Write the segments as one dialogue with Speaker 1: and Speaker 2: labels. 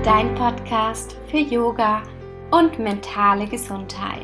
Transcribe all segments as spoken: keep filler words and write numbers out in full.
Speaker 1: dein Podcast für Yoga und mentale Gesundheit.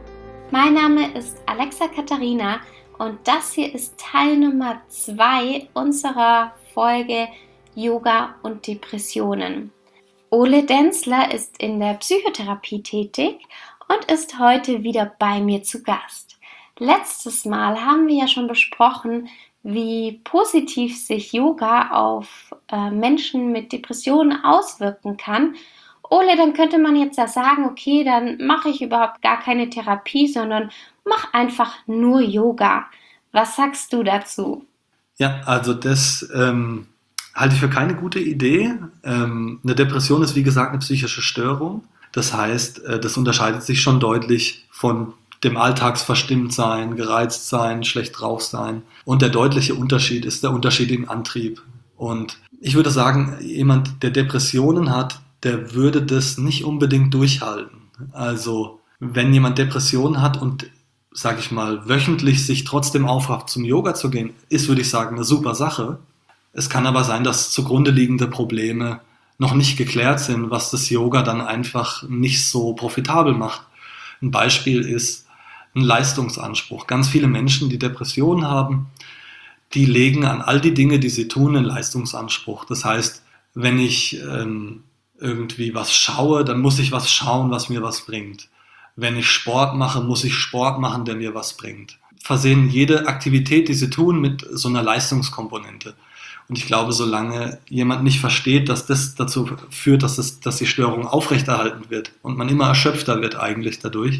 Speaker 1: Mein Name ist Alexa Katharina und das hier ist Teil Nummer zwei unserer Folge Yoga und Depressionen. Ole Denzler ist in der Psychotherapie tätig und ist heute wieder bei mir zu Gast. Letztes Mal haben wir ja schon besprochen, wie positiv sich Yoga auf äh, Menschen mit Depressionen auswirken kann. Ole, dann könnte man jetzt ja sagen, okay, dann mache ich überhaupt gar keine Therapie, sondern mach einfach nur Yoga. Was sagst du dazu?
Speaker 2: Ja, also das ähm, halte ich für keine gute Idee. Ähm, eine Depression ist wie gesagt eine psychische Störung. Das heißt, äh, das unterscheidet sich schon deutlich von dem Alltagsverstimmtsein, gereizt sein, schlecht drauf sein. Und der deutliche Unterschied ist der Unterschied im Antrieb. Und ich würde sagen, jemand, der Depressionen hat, der würde das nicht unbedingt durchhalten. Also wenn jemand Depressionen hat und, sage ich mal, wöchentlich sich trotzdem aufrafft, zum Yoga zu gehen, ist, würde ich sagen, eine super Sache. Es kann aber sein, dass zugrunde liegende Probleme noch nicht geklärt sind, was das Yoga dann einfach nicht so profitabel macht. Ein Beispiel ist ein Leistungsanspruch. Ganz viele Menschen, die Depressionen haben, die legen an all die Dinge, die sie tun, einen Leistungsanspruch. Das heißt, wenn ich ähm, irgendwie was schaue, dann muss ich was schauen, was mir was bringt. Wenn ich Sport mache, muss ich Sport machen, der mir was bringt. Versehen jede Aktivität, die sie tun, mit so einer Leistungskomponente. Und ich glaube, solange jemand nicht versteht, dass das dazu führt, dass, es, dass die Störung aufrechterhalten wird und man immer erschöpfter wird eigentlich dadurch,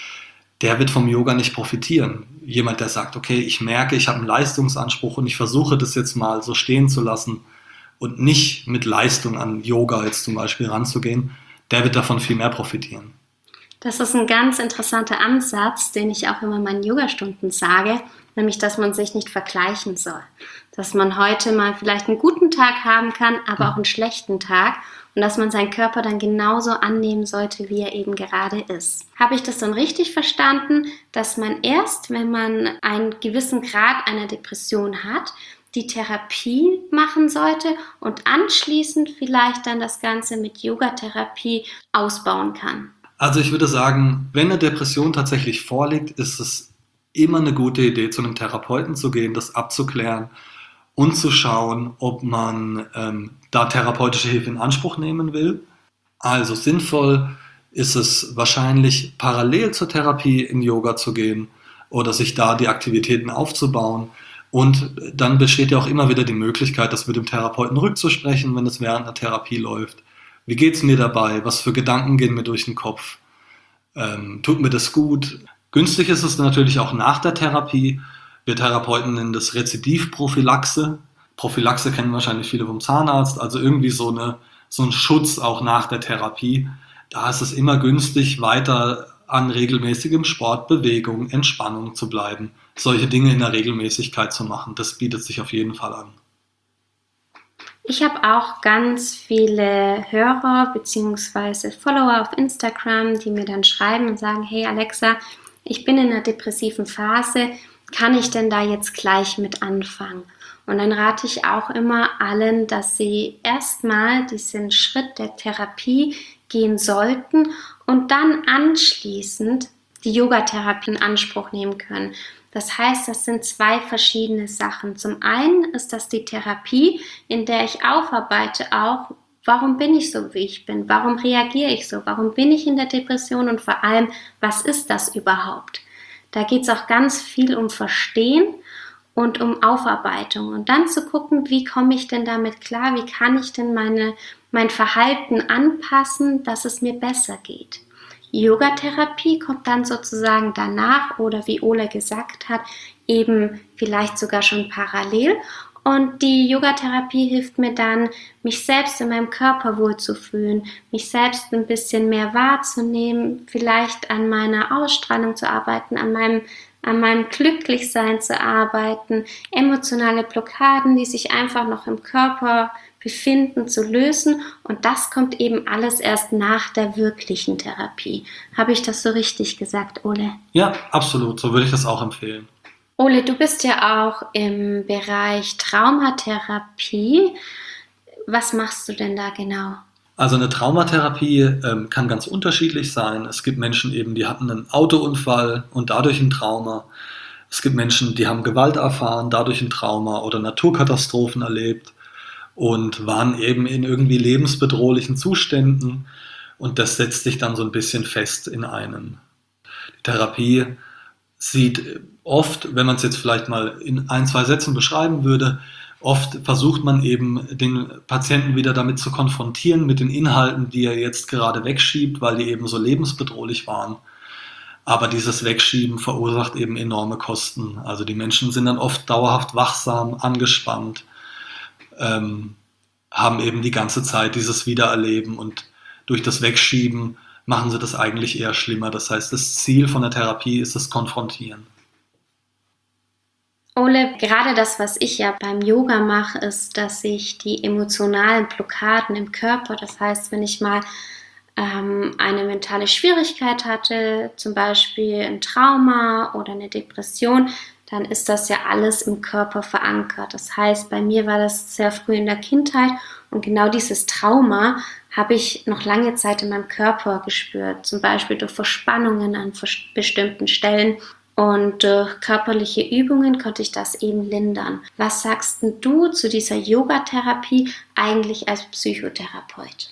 Speaker 2: der wird vom Yoga nicht profitieren. Jemand, der sagt, okay, ich merke, ich habe einen Leistungsanspruch und ich versuche das jetzt mal so stehen zu lassen und nicht mit Leistung an Yoga jetzt zum Beispiel ranzugehen, der wird davon viel mehr profitieren.
Speaker 1: Das ist ein ganz interessanter Ansatz, den ich auch immer in meinen Yogastunden sage, nämlich, dass man sich nicht vergleichen soll. Dass man heute mal vielleicht einen guten Tag haben kann, aber auch einen schlechten Tag und dass man seinen Körper dann genauso annehmen sollte, wie er eben gerade ist. Habe ich das dann richtig verstanden, dass man erst, wenn man einen gewissen Grad einer Depression hat, die Therapie machen sollte und anschließend vielleicht dann das Ganze mit Yogatherapie ausbauen kann?
Speaker 2: Also ich würde sagen, wenn eine Depression tatsächlich vorliegt, ist es immer eine gute Idee, zu einem Therapeuten zu gehen, das abzuklären und zu schauen, ob man ähm, da therapeutische Hilfe in Anspruch nehmen will. Also sinnvoll ist es wahrscheinlich, parallel zur Therapie in Yoga zu gehen oder sich da die Aktivitäten aufzubauen. Und dann besteht ja auch immer wieder die Möglichkeit, das mit dem Therapeuten rückzusprechen, wenn es während einer Therapie läuft. Wie geht es mir dabei? Was für Gedanken gehen mir durch den Kopf? Ähm, tut mir das gut? Günstig ist es natürlich auch nach der Therapie. Wir Therapeuten nennen das Rezidivprophylaxe. Prophylaxe kennen wahrscheinlich viele vom Zahnarzt, also irgendwie so, eine, so ein Schutz auch nach der Therapie. Da ist es immer günstig, weiter an regelmäßigem Sport, Bewegung, Entspannung zu bleiben. Solche Dinge in der Regelmäßigkeit zu machen, das bietet sich auf jeden Fall an.
Speaker 1: Ich habe auch ganz viele Hörer bzw. Follower auf Instagram, die mir dann schreiben und sagen, hey Alexa, ich bin in einer depressiven Phase, kann ich denn da jetzt gleich mit anfangen? Und dann rate ich auch immer allen, dass sie erstmal diesen Schritt der Therapie gehen sollten und dann anschließend die Yogatherapie in Anspruch nehmen können. Das heißt, das sind zwei verschiedene Sachen. Zum einen ist das die Therapie, in der ich aufarbeite auch, warum bin ich so, wie ich bin? Warum reagiere ich so? Warum bin ich in der Depression? Und vor allem, was ist das überhaupt? Da geht es auch ganz viel um Verstehen und um Aufarbeitung. Und dann zu gucken, wie komme ich denn damit klar? Wie kann ich denn meine, mein Verhalten anpassen, dass es mir besser geht? Yogatherapie kommt dann sozusagen danach oder wie Ole gesagt hat, eben vielleicht sogar schon parallel. Und die Yogatherapie hilft mir dann, mich selbst in meinem Körper wohlzufühlen, mich selbst ein bisschen mehr wahrzunehmen, vielleicht an meiner Ausstrahlung zu arbeiten, an meinem, an meinem Glücklichsein zu arbeiten, emotionale Blockaden, die sich einfach noch im Körper befinden, zu lösen. Und das kommt eben alles erst nach der wirklichen Therapie. Habe ich das so richtig gesagt, Ole?
Speaker 2: Ja, absolut. So würde ich das auch empfehlen.
Speaker 1: Ole, du bist ja auch im Bereich Traumatherapie. Was machst du denn da genau?
Speaker 2: Also eine Traumatherapie ähm, kann ganz unterschiedlich sein. Es gibt Menschen eben, die hatten einen Autounfall und dadurch ein Trauma. Es gibt Menschen, die haben Gewalt erfahren, dadurch ein Trauma oder Naturkatastrophen erlebt und waren eben in irgendwie lebensbedrohlichen Zuständen und das setzt sich dann so ein bisschen fest in einen. Die Therapie sieht oft, wenn man es jetzt vielleicht mal in ein, zwei Sätzen beschreiben würde, oft versucht man eben den Patienten wieder damit zu konfrontieren mit den Inhalten, die er jetzt gerade wegschiebt, weil die eben so lebensbedrohlich waren. Aber dieses Wegschieben verursacht eben enorme Kosten. Also die Menschen sind dann oft dauerhaft wachsam, angespannt, ähm, haben eben die ganze Zeit dieses Wiedererleben und durch das Wegschieben machen sie das eigentlich eher schlimmer. Das heißt, das Ziel von der Therapie ist das Konfrontieren.
Speaker 1: Ole, gerade das, was ich ja beim Yoga mache, ist, dass ich die emotionalen Blockaden im Körper, das heißt, wenn ich mal ähm, eine mentale Schwierigkeit hatte, zum Beispiel ein Trauma oder eine Depression, dann ist das ja alles im Körper verankert. Das heißt, bei mir war das sehr früh in der Kindheit und genau dieses Trauma habe ich noch lange Zeit in meinem Körper gespürt, zum Beispiel durch Verspannungen an bestimmten Stellen. Und durch körperliche Übungen konnte ich das eben lindern. Was sagst denn du zu dieser Yogatherapie eigentlich als Psychotherapeut?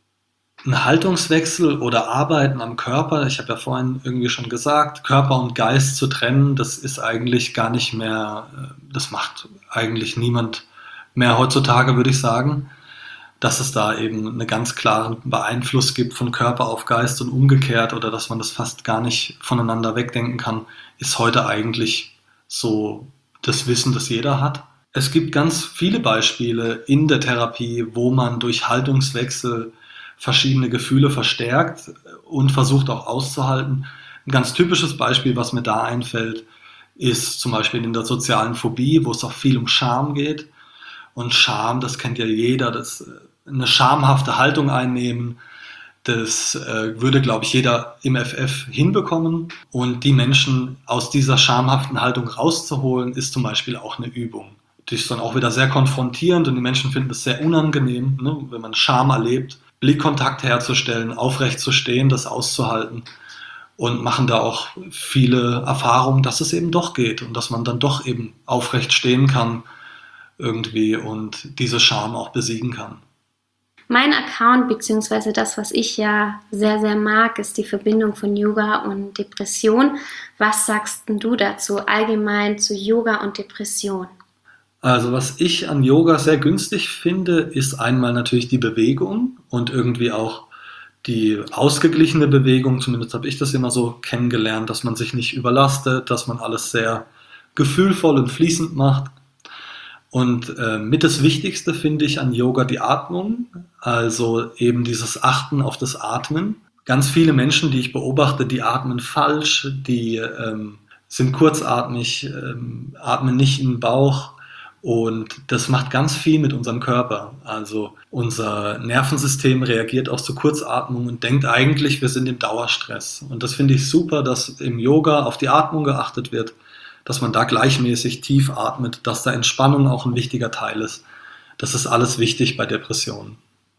Speaker 2: Ein Haltungswechsel oder Arbeiten am Körper, ich habe ja vorhin irgendwie schon gesagt, Körper und Geist zu trennen, das ist eigentlich gar nicht mehr, das macht eigentlich niemand mehr heutzutage, würde ich sagen, dass es da eben einen ganz klaren Beeinfluss gibt von Körper auf Geist und umgekehrt oder dass man das fast gar nicht voneinander wegdenken kann, ist heute eigentlich so das Wissen, das jeder hat. Es gibt ganz viele Beispiele in der Therapie, wo man durch Haltungswechsel verschiedene Gefühle verstärkt und versucht auch auszuhalten. Ein ganz typisches Beispiel, was mir da einfällt, ist zum Beispiel in der sozialen Phobie, wo es auch viel um Scham geht. Und Scham, das kennt ja jeder, das eine schamhafte Haltung einnehmen, das äh, würde, glaube ich, jeder im F F hinbekommen. Und die Menschen aus dieser schamhaften Haltung rauszuholen, ist zum Beispiel auch eine Übung. Die ist dann auch wieder sehr konfrontierend und die Menschen finden es sehr unangenehm, ne, wenn man Scham erlebt, Blickkontakt herzustellen, aufrecht zu stehen, das auszuhalten und machen da auch viele Erfahrungen, dass es eben doch geht und dass man dann doch eben aufrecht stehen kann irgendwie und diese Scham auch besiegen kann.
Speaker 1: Mein Account, beziehungsweise das, was ich ja sehr, sehr mag, ist die Verbindung von Yoga und Depression. Was sagst denn du dazu allgemein zu Yoga und Depression?
Speaker 2: Also was ich an Yoga sehr günstig finde, ist einmal natürlich die Bewegung und irgendwie auch die ausgeglichene Bewegung. Zumindest habe ich das immer so kennengelernt, dass man sich nicht überlastet, dass man alles sehr gefühlvoll und fließend macht. Und äh, mit das Wichtigste finde ich an Yoga die Atmung, also eben dieses Achten auf das Atmen. Ganz viele Menschen, die ich beobachte, die atmen falsch, die ähm, sind kurzatmig, ähm, atmen nicht in den Bauch und das macht ganz viel mit unserem Körper. Also unser Nervensystem reagiert auf so Kurzatmung und denkt eigentlich, wir sind im Dauerstress. Und das finde ich super, dass im Yoga auf die Atmung geachtet wird, dass man da gleichmäßig tief atmet, dass da Entspannung auch ein wichtiger Teil ist. Das ist alles wichtig bei Depressionen.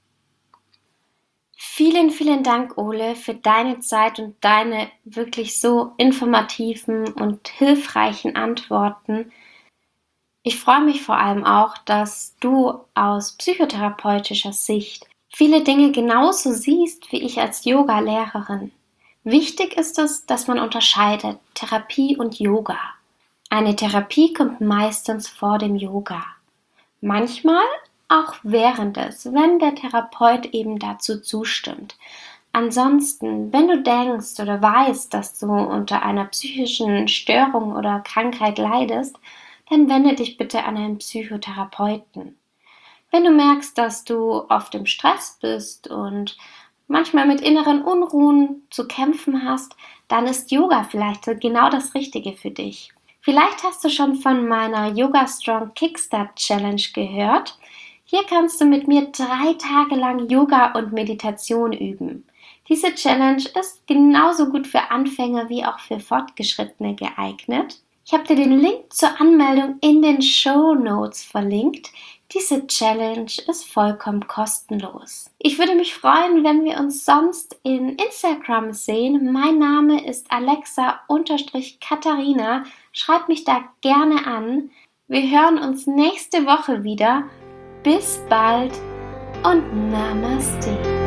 Speaker 1: Vielen, vielen Dank, Ole, für deine Zeit und deine wirklich so informativen und hilfreichen Antworten. Ich freue mich vor allem auch, dass du aus psychotherapeutischer Sicht viele Dinge genauso siehst wie ich als Yoga-Lehrerin. Wichtig ist es, dass man unterscheidet Therapie und Yoga. Eine Therapie kommt meistens vor dem Yoga. Manchmal auch während es, wenn der Therapeut eben dazu zustimmt. Ansonsten, wenn du denkst oder weißt, dass du unter einer psychischen Störung oder Krankheit leidest, dann wende dich bitte an einen Psychotherapeuten. Wenn du merkst, dass du oft im Stress bist und manchmal mit inneren Unruhen zu kämpfen hast, dann ist Yoga vielleicht genau das Richtige für dich. Vielleicht hast du schon von meiner Yoga Strong Kickstart Challenge gehört. Hier kannst du mit mir drei Tage lang Yoga und Meditation üben. Diese Challenge ist genauso gut für Anfänger wie auch für Fortgeschrittene geeignet. Ich habe dir den Link zur Anmeldung in den Shownotes verlinkt. Diese Challenge ist vollkommen kostenlos. Ich würde mich freuen, wenn wir uns sonst in Instagram sehen. Mein Name ist Alexa-Katharina. Schreib mich da gerne an. Wir hören uns nächste Woche wieder. Bis bald und Namaste.